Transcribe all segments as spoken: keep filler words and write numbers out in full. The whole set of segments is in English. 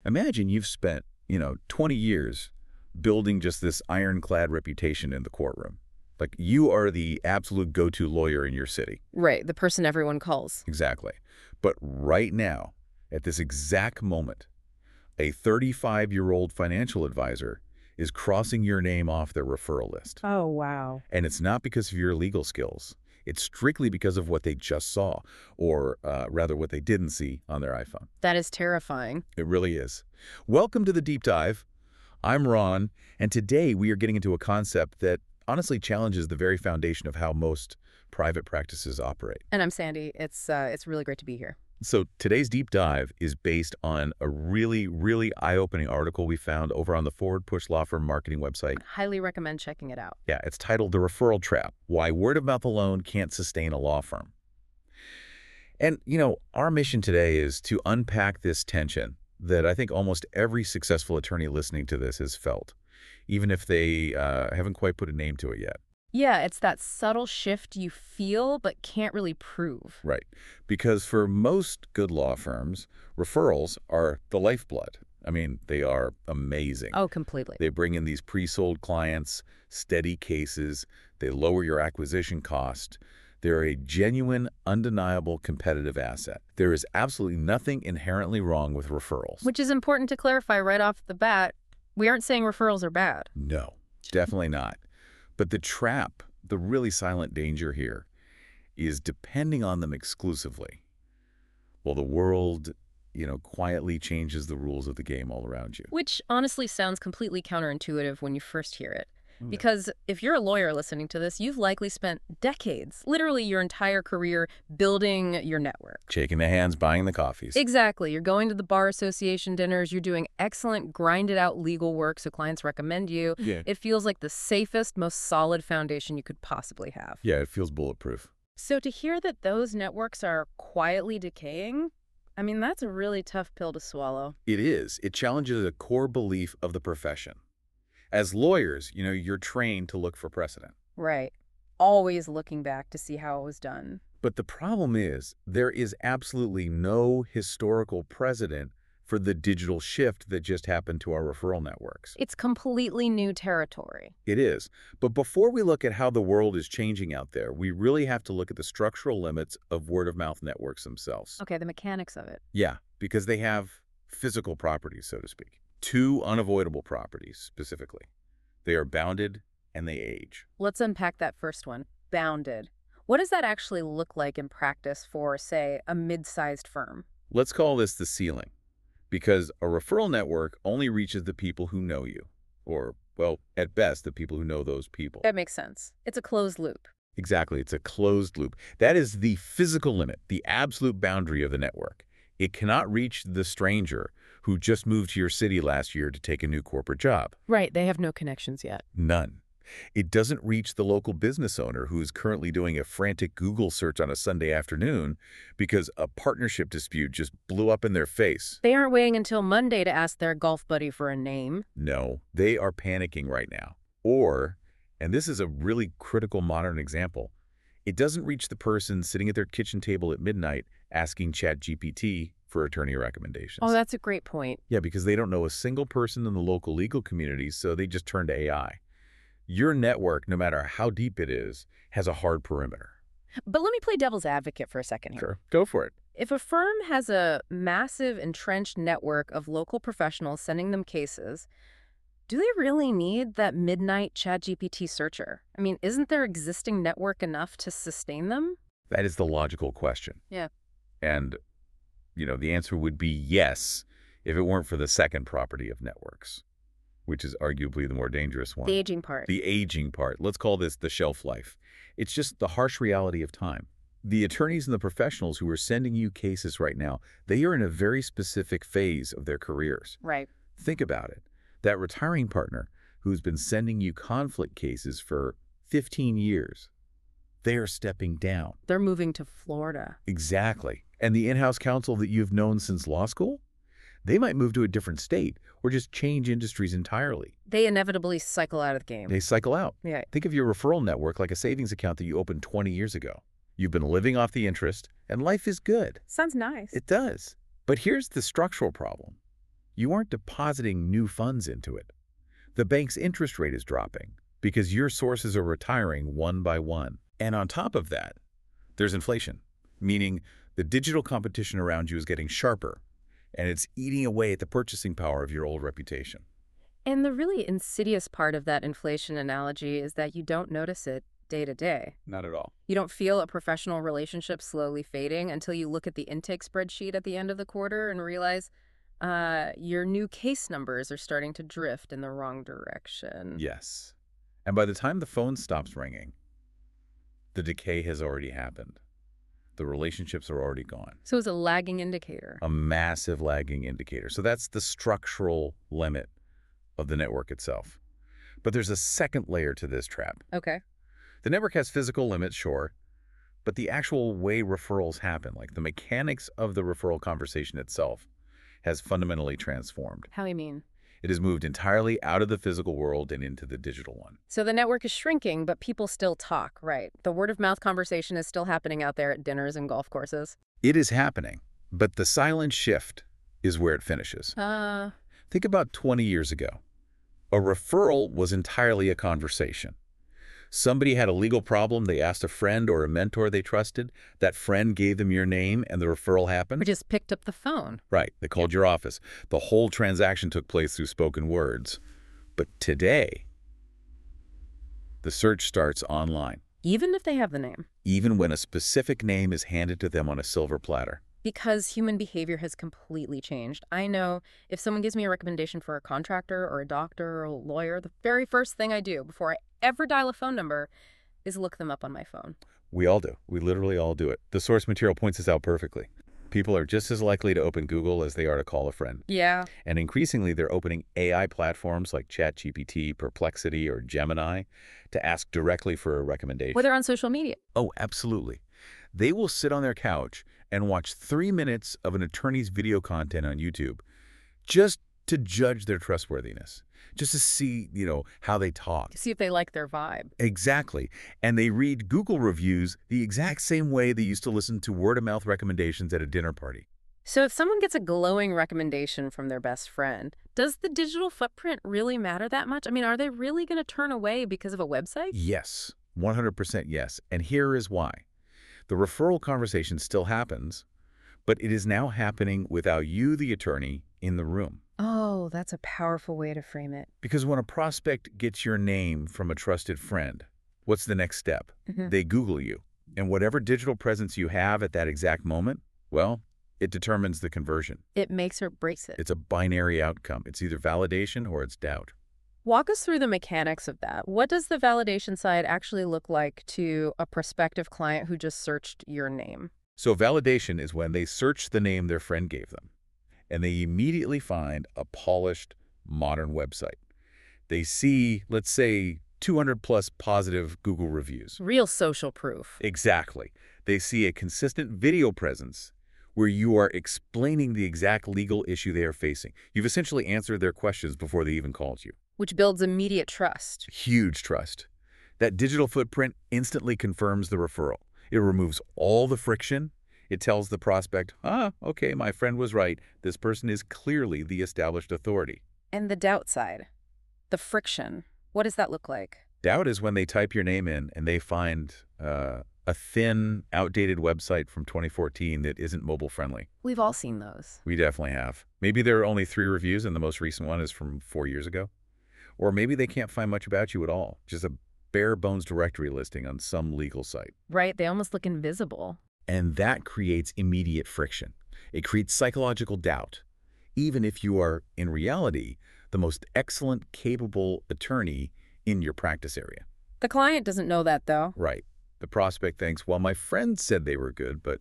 Imagine you've spent, you know, twenty years building just this ironclad reputation in the courtroom. Like, you are the absolute go-to lawyer in your city. Right, the person everyone calls. Exactly. But right now, at this exact moment, a thirty-five-year-old financial advisor is crossing your name off their referral list. Oh, wow. And it's not because of your legal skills. It's strictly because of what they just saw, or uh, rather what they didn't see on their iPhone. That is terrifying. It really is. Welcome to the Deep Dive. I'm Ron, and today we are getting into a concept that honestly challenges the very foundation of how most private practices operate. And I'm Sandy. It's uh, it's really great to be here. So today's deep dive is based on a really, really eye-opening article we found over on the Forward Push Law Firm marketing website. Highly recommend checking it out. Yeah, it's titled The Referral Trap: Why Word of Mouth Alone Can't Sustain a Law Firm. And, you know, our mission today is to unpack this tension that I think almost every successful attorney listening to this has felt, even if they uh, haven't quite put a name to it yet. Yeah, it's that subtle shift you feel but can't really prove. Right. Because for most good law firms, referrals are the lifeblood. I mean, they are amazing. Oh, completely. They bring in these pre-sold clients, steady cases, they lower your acquisition cost. They're a genuine, undeniable competitive asset. There is absolutely nothing inherently wrong with referrals. Which is important to clarify right off the bat. We aren't saying referrals are bad. No, definitely not. But the trap, the really silent danger here, is depending on them exclusively. Well, the world, you know, quietly changes the rules of the game all around you. Which honestly sounds completely counterintuitive when you first hear it. Okay. Because if you're a lawyer listening to this, you've likely spent decades, literally your entire career, building your network. Shaking the hands, buying the coffees. Exactly. You're going to the bar association dinners. You're doing excellent, grinded-out legal work so clients recommend you. Yeah. It feels like the safest, most solid foundation you could possibly have. Yeah, it feels bulletproof. So to hear that those networks are quietly decaying, I mean, that's a really tough pill to swallow. It is. It challenges a core belief of the profession. As lawyers, you know, you're trained to look for precedent. Right. Always looking back to see how it was done. But the problem is, there is absolutely no historical precedent for the digital shift that just happened to our referral networks. It's completely new territory. It is. But before we look at how the world is changing out there, we really have to look at the structural limits of word-of-mouth networks themselves. Okay, the mechanics of it. Yeah, because they have physical properties, so to speak. Two unavoidable properties, specifically. They are bounded and they age. Let's unpack that first one. Bounded. What does that actually look like in practice for, say, a mid-sized firm? Let's call this the ceiling, because a referral network only reaches the people who know you, or, well, at best, the people who know those people. That makes sense. It's a closed loop. Exactly. It's a closed loop. That is the physical limit, the absolute boundary of the network. It cannot reach the stranger who just moved to your city last year to take a new corporate job. Right, they have no connections yet. None. It doesn't reach the local business owner who is currently doing a frantic Google search on a Sunday afternoon because a partnership dispute just blew up in their face. They aren't waiting until Monday to ask their golf buddy for a name. No, they are panicking right now. Or, and this is a really critical modern example, it doesn't reach the person sitting at their kitchen table at midnight asking ChatGPT for attorney recommendations. Oh, that's a great point. Yeah, because they don't know a single person in the local legal community, so they just turn to A I. Your network, no matter how deep it is, has a hard perimeter. But let me play devil's advocate for a second here. Sure, go for it. If a firm has a massive entrenched network of local professionals sending them cases, do they really need that midnight ChatGPT searcher? I mean, isn't their existing network enough to sustain them? That is the logical question. Yeah. And, you know, the answer would be yes if it weren't for the second property of networks, which is arguably the more dangerous one. The aging part. The aging part. Let's call this the shelf life. It's just the harsh reality of time. The attorneys and the professionals who are sending you cases right now, they are in a very specific phase of their careers. Right. Think about it. That retiring partner who's been sending you conflict cases for fifteen years, they are stepping down. They're moving to Florida. Exactly. And the in-house counsel that you've known since law school, they might move to a different state or just change industries entirely. They inevitably cycle out of the game. They cycle out. Yeah. Think of your referral network like a savings account that you opened twenty years ago. You've been living off the interest, and life is good. Sounds nice. It does. But here's the structural problem. you aren't depositing new funds into it. The bank's interest rate is dropping because your sources are retiring one by one. And on top of that, there's inflation, meaning the digital competition around you is getting sharper, and it's eating away at the purchasing power of your old reputation. And the really insidious part of that inflation analogy is that you don't notice it day to day. Not at all. You don't feel a professional relationship slowly fading until you look at the intake spreadsheet at the end of the quarter and realize uh, your new case numbers are starting to drift in the wrong direction. Yes. And by the time the phone stops ringing, the decay has already happened. The relationships are already gone. So it's a lagging indicator. A massive lagging indicator. So that's the structural limit of the network itself. But there's a second layer to this trap. Okay. The network has physical limits, sure, but the actual way referrals happen, like the mechanics of the referral conversation itself, has fundamentally transformed. How you mean? It has moved entirely out of the physical world and into the digital one. So the network is shrinking, but people still talk, right? The word-of-mouth conversation is still happening out there at dinners and golf courses. It is happening, but the silent shift is where it finishes. Uh, Think about twenty years ago. A referral was entirely a conversation. Somebody had a legal problem, they asked a friend or a mentor they trusted, that friend gave them your name, and the referral happened? we just picked up the phone. Right, they called your office. The whole transaction took place through spoken words. But today, the search starts online, Even if they have the name. even when a specific name is handed to them on a silver platter. Because human behavior has completely changed. I know if someone gives me a recommendation for a contractor or a doctor or a lawyer, the very first thing I do before I ever dial a phone number is look them up on my phone. We all do. We literally all do it. The source material points this out perfectly. People are just as likely to open Google as they are to call a friend. Yeah. And increasingly, they're opening A I platforms like ChatGPT, Perplexity, or Gemini to ask directly for a recommendation. Whether on social media. Oh, absolutely. They will sit on their couch and watch three minutes of an attorney's video content on YouTube just to judge their trustworthiness, just to see, you know, how they talk. See if they like their vibe. Exactly. And they read Google reviews the exact same way they used to listen to word-of-mouth recommendations at a dinner party. So if someone gets a glowing recommendation from their best friend, does the digital footprint really matter that much? I mean, are they really going to turn away because of a website? Yes, one hundred percent yes. And here is why. The referral conversation still happens, but it is now happening without you, the attorney, in the room. Oh, that's a powerful way to frame it. Because when a prospect gets your name from a trusted friend, what's the next step? Mhm. They Google you. And whatever digital presence you have at that exact moment, well, it determines the conversion. It makes or breaks it. It's a binary outcome. It's either validation or it's doubt. Walk us through the mechanics of that. What does the validation side actually look like to a prospective client who just searched your name? So validation is when they search the name their friend gave them, and they immediately find a polished, modern website. They see, let's say, two hundred plus positive Google reviews. Real social proof. Exactly. They see a consistent video presence where you are explaining the exact legal issue they are facing. You've essentially answered their questions before they even called you. Which builds immediate trust. Huge trust. That digital footprint instantly confirms the referral. It removes all the friction. It tells the prospect, ah, okay, my friend was right. This person is clearly the established authority. And the doubt side, the friction, what does that look like? Doubt is when they type your name in and they find uh, a thin, outdated website from twenty fourteen that isn't mobile friendly. We've all seen those. We definitely have. Maybe there are only three reviews and the most recent one is from four years ago. Or maybe they can't find much about you at all, just a bare bones directory listing on some legal site. Right, they almost look invisible. And that creates immediate friction. It creates psychological doubt, even if you are, in reality, the most excellent, capable attorney in your practice area. The client doesn't know that, though. Right. The prospect thinks, well, my friend said they were good, but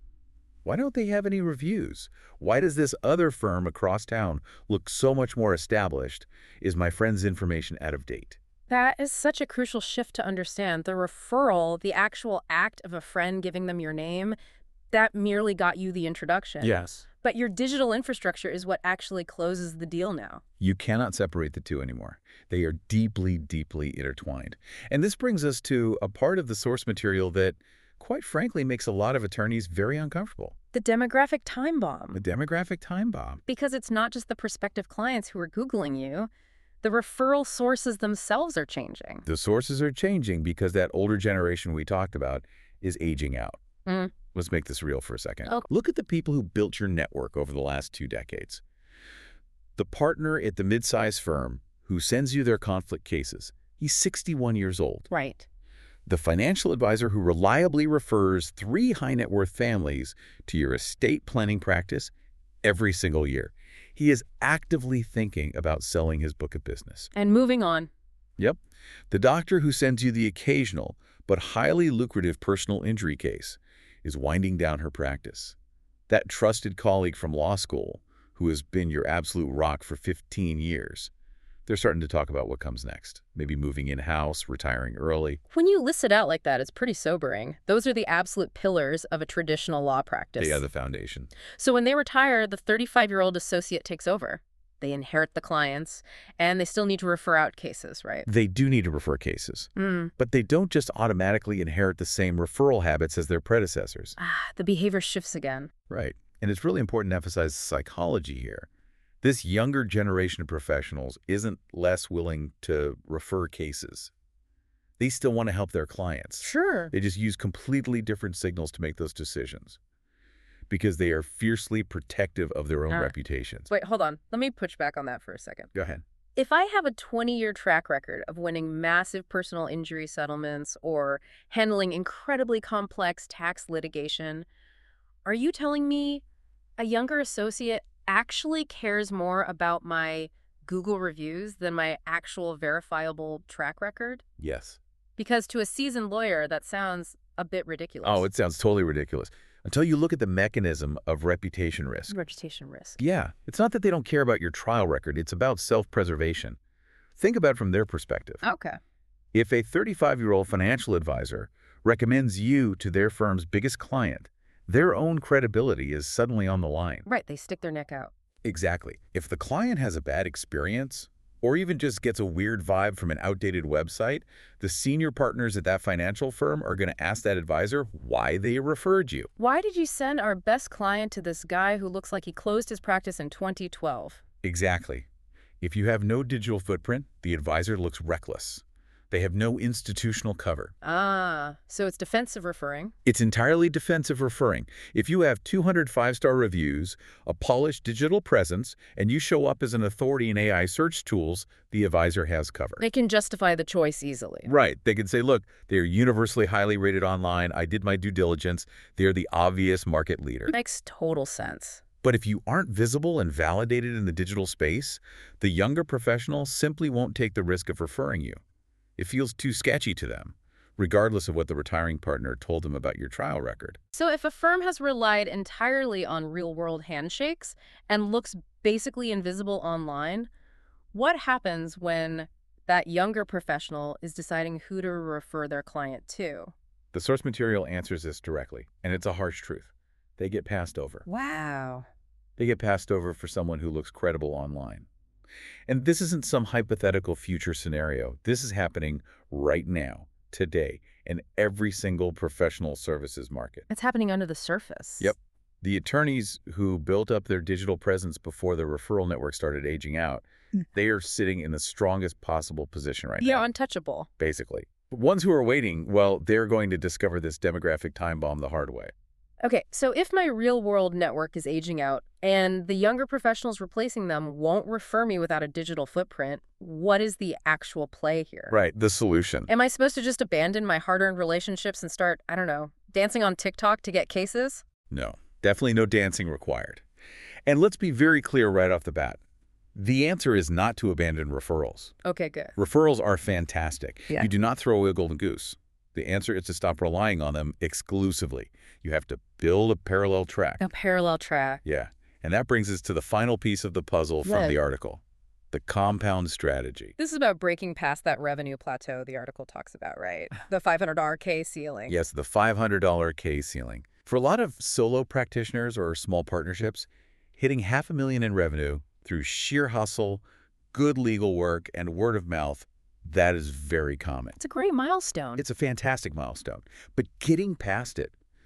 why don't they have any reviews? Why does this other firm across town look so much more established? Is my friend's information out of date? That is such a crucial shift to understand. The referral, the actual act of a friend giving them your name, that merely got you the introduction. Yes. But your digital infrastructure is what actually closes the deal now. You cannot separate the two anymore. They are deeply, deeply intertwined. And this brings us to a part of the source material that, quite frankly, makes a lot of attorneys very uncomfortable. The demographic time bomb. A demographic time bomb. Because it's not just the prospective clients who are Googling you. The referral sources themselves are changing. The sources are changing because that older generation we talked about is aging out. Mm. Let's make this real for a second. Oh. Look at the people who built your network over the last two decades. The partner at the mid-sized firm who sends you their conflict cases, he's sixty-one years old. Right. The financial advisor who reliably refers three high-net-worth families to your estate planning practice every single year. He is actively thinking about selling his book of business. And moving on. Yep. The doctor who sends you the occasional but highly lucrative personal injury case is winding down her practice. That trusted colleague from law school who has been your absolute rock for fifteen years, they're starting to talk about what comes next. Maybe moving in-house, retiring early. When you list it out like that, it's pretty sobering. Those are the absolute pillars of a traditional law practice. They are the foundation. So when they retire, the thirty-five-year-old associate takes over. They inherit the clients, and they still need to refer out cases, right? They do need to refer cases. Mm. But they don't just automatically inherit the same referral habits as their predecessors. Ah, the behavior shifts again. Right. And it's really important to emphasize psychology here. This younger generation of professionals isn't less willing to refer cases. They still want to help their clients. Sure. They just use completely different signals to make those decisions because they are fiercely protective of their own Ah. reputations. Wait, hold on. Let me push back on that for a second. Go ahead. If I have a twenty-year track record of winning massive personal injury settlements or handling incredibly complex tax litigation, are you telling me a younger associate actually cares more about my Google reviews than my actual verifiable track record? Yes. Because to a seasoned lawyer, that sounds a bit ridiculous. Oh, it sounds totally ridiculous. Until you look at the mechanism of reputation risk. Reputation risk. Yeah, it's not that they don't care about your trial record. It's about self-preservation. Think about it from their perspective. Okay. If a thirty-five-year-old financial advisor recommends you to their firm's biggest client, their own credibility is suddenly on the line. Right, they stick their neck out. Exactly. If the client has a bad experience, or even just gets a weird vibe from an outdated website, the senior partners at that financial firm are going to ask that advisor why they referred you. Why did you send our best client to this guy who looks like he closed his practice in twenty twelve? Exactly. If you have no digital footprint, the advisor looks reckless. They have no institutional cover. Ah, so it's defensive referring. It's entirely defensive referring. If you have two hundred five-star reviews, a polished digital presence, and you show up as an authority in A I search tools, the advisor has cover. They can justify the choice easily. Right. They can say, look, they're universally highly rated online. I did my due diligence. They're the obvious market leader. Makes total sense. But if you aren't visible and validated in the digital space, the younger professional simply won't take the risk of referring you. It feels too sketchy to them, regardless of what the retiring partner told them about your trial record. So if a firm has relied entirely on real-world handshakes and looks basically invisible online, what happens when that younger professional is deciding who to refer their client to? The source material answers this directly, and it's a harsh truth. They get passed over. Wow. They get passed over for someone who looks credible online. And this isn't some hypothetical future scenario. This is happening right now, today, in every single professional services market. It's happening under the surface. Yep. The attorneys who built up their digital presence before the referral network started aging out, they are sitting in the strongest possible position right Yeah, now, untouchable. basically. The ones who are waiting, well, they're going to discover this demographic time bomb the hard way. Okay, so if my real-world network is aging out and the younger professionals replacing them won't refer me without a digital footprint, what is the actual play here? Right, the solution. Am I supposed to just abandon my hard-earned relationships and start, I don't know, dancing on TikTok to get cases? No, definitely no dancing required. And let's be very clear right off the bat. The answer is not to abandon referrals. Okay, good. Referrals are fantastic. Yeah. You do not throw away a golden goose. The answer is to stop relying on them exclusively. You have to build a parallel track. A parallel track. Yeah. And that brings us to the final piece of the puzzle from Yeah. the article, the compound strategy. This is about breaking past that revenue plateau the article talks about, right? The five hundred dollar K ceiling. Yes, the five hundred dollar K ceiling. For a lot of solo practitioners or small partnerships, hitting half a million in revenue through sheer hustle, good legal work, and word of mouth, that is very common. It's a great milestone. It's a fantastic milestone. But getting past it,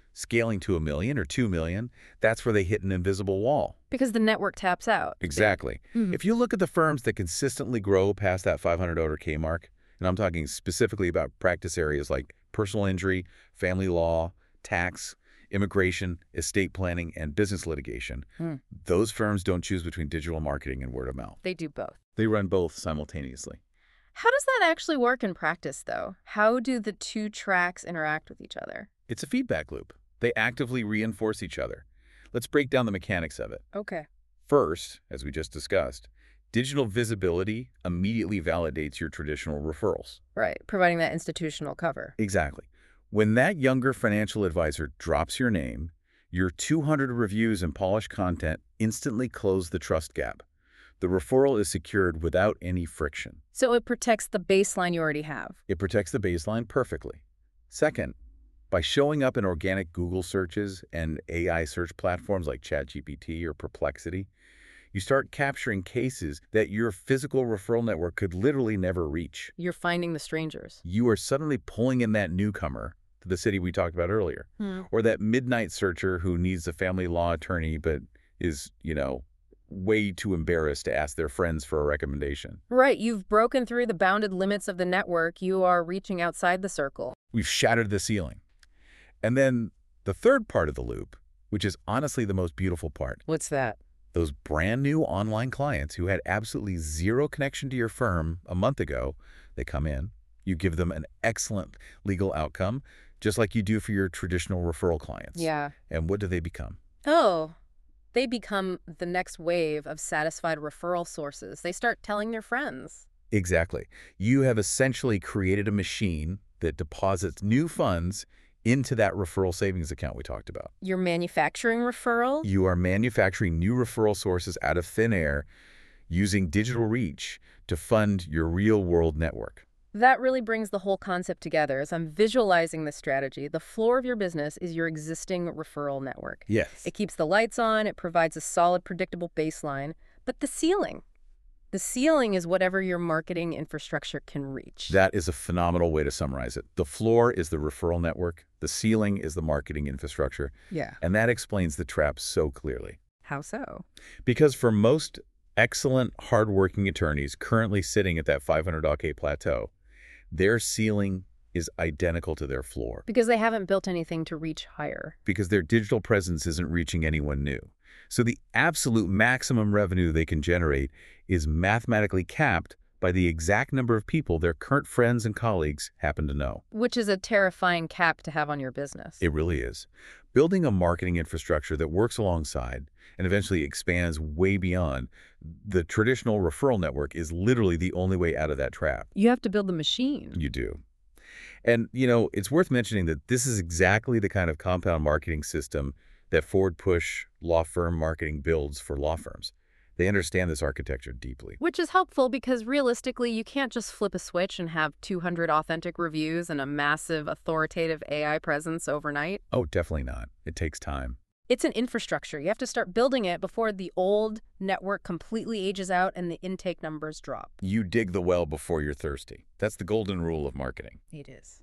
Scaling to a million or two million, that's where they hit an invisible wall. Because the network taps out. Exactly. Mhm. If you look at the firms that consistently grow past that five hundred K mark, and I'm talking specifically about practice areas like personal injury, family law, tax, immigration, estate planning, and business litigation, Hmm. those firms don't choose between digital marketing and word of mouth. They do both. They run both simultaneously. How does that actually work in practice, though? How do the two tracks interact with each other? It's a feedback loop. They actively reinforce each other. Let's break down the mechanics of it. Okay. First, as we just discussed, digital visibility immediately validates your traditional referrals. Right, providing that institutional cover. Exactly. When that younger financial advisor drops your name, your two hundred reviews and polished content instantly close the trust gap. The referral is secured without any friction. So it protects the baseline you already have. It protects the baseline perfectly. Second, by showing up in organic Google searches and A I search platforms like ChatGPT or Perplexity, you start capturing cases that your physical referral network could literally never reach. You're finding the strangers. You are suddenly pulling in that newcomer to the city we talked about earlier, Hmm. or that midnight searcher who needs a family law attorney but is, you know, way too embarrassed to ask their friends for a recommendation. Right, you've broken through the bounded limits of the network. You are reaching outside the circle. We've shattered the ceiling. And then the third part of the loop, which is honestly the most beautiful part, What's that? those brand new online clients who had absolutely zero connection to your firm a month ago, they come in, you give them an excellent legal outcome, just like you do for your traditional referral clients. Yeah. And what do they become? Oh, they become the next wave of satisfied referral sources. They start telling their friends. Exactly. You have essentially created a machine that deposits new funds into that referral savings account we talked about. You're manufacturing referral? You are manufacturing new referral sources out of thin air using digital reach to fund your real-world network. That really brings the whole concept together. As I'm visualizing this strategy, the floor of your business is your existing referral network. Yes. It keeps the lights on, it provides a solid, predictable baseline. But the ceiling, the ceiling is whatever your marketing infrastructure can reach. That is a phenomenal way to summarize it. The floor is the referral network, the ceiling is the marketing infrastructure, Yeah. and that explains the trap so clearly. How so? Because for most excellent, hardworking attorneys currently sitting at that five hundred K plateau, their ceiling is identical to their floor Because they haven't built anything to reach higher. because their digital presence isn't reaching anyone new. So the absolute maximum revenue they can generate is mathematically capped by the exact number of people their current friends and colleagues happen to know. Which is a terrifying cap to have on your business. It really is. Building a marketing infrastructure that works alongside and eventually expands way beyond the traditional referral network is literally the only way out of that trap. You have to build the machine. You do. And, you know, it's worth mentioning that this is exactly the kind of compound marketing system that Ford Push law firm marketing builds for law firms. They understand this architecture deeply. Which is helpful because realistically, you can't just flip a switch and have two hundred authentic reviews and a massive authoritative A I presence overnight. Oh, definitely not. It takes time. It's an infrastructure. You have to start building it before the old network completely ages out and the intake numbers drop. You dig the well before you're thirsty. That's the golden rule of marketing. It is.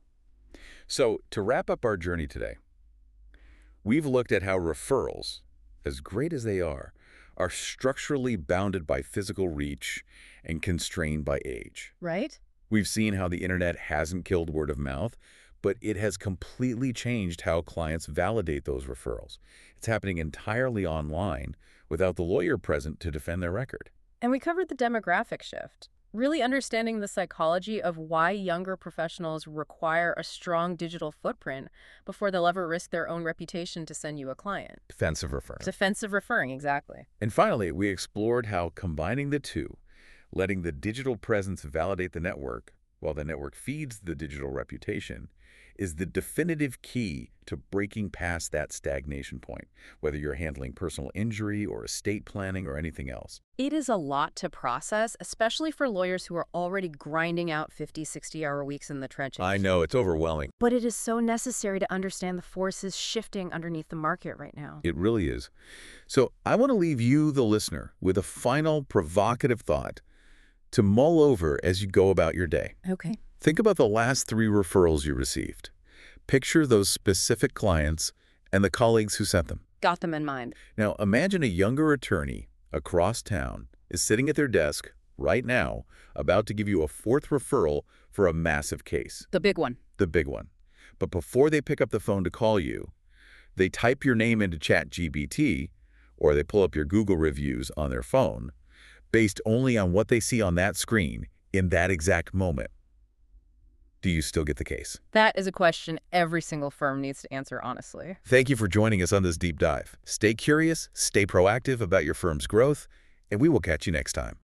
So, to wrap up our journey today, we've looked at how referrals, as great as they are, are structurally bounded by physical reach and constrained by age. Right? We've seen how the internet hasn't killed word of mouth, but it has completely changed how clients validate those referrals. It's happening entirely online without the lawyer present to defend their record. And we covered the demographic shift. Really understanding the psychology of why younger professionals require a strong digital footprint before they'll ever risk their own reputation to send you a client. Defensive referral. Defensive referring, exactly. And finally, we explored how combining the two, letting the digital presence validate the network while the network feeds the digital reputation, is the definitive key to breaking past that stagnation point, whether you're handling personal injury or estate planning or anything else. It is a lot to process, especially for lawyers who are already grinding out fifty, sixty-hour weeks in the trenches. I know, it's overwhelming. But it is so necessary to understand the forces shifting underneath the market right now. It really is. So I want to leave you, the listener, with a final provocative thought to mull over as you go about your day. Okay. Think about the last three referrals you received. Picture those specific clients and the colleagues who sent them. Got them in mind. Now, imagine a younger attorney across town is sitting at their desk right now about to give you a fourth referral for a massive case, The big one. the big one. But before they pick up the phone to call you, they type your name into ChatGPT, or they pull up your Google reviews on their phone, based only on what they see on that screen in that exact moment. Do you still get the case? That is a question every single firm needs to answer honestly. Thank you for joining us on this deep dive. Stay curious, stay proactive about your firm's growth, and we will catch you next time.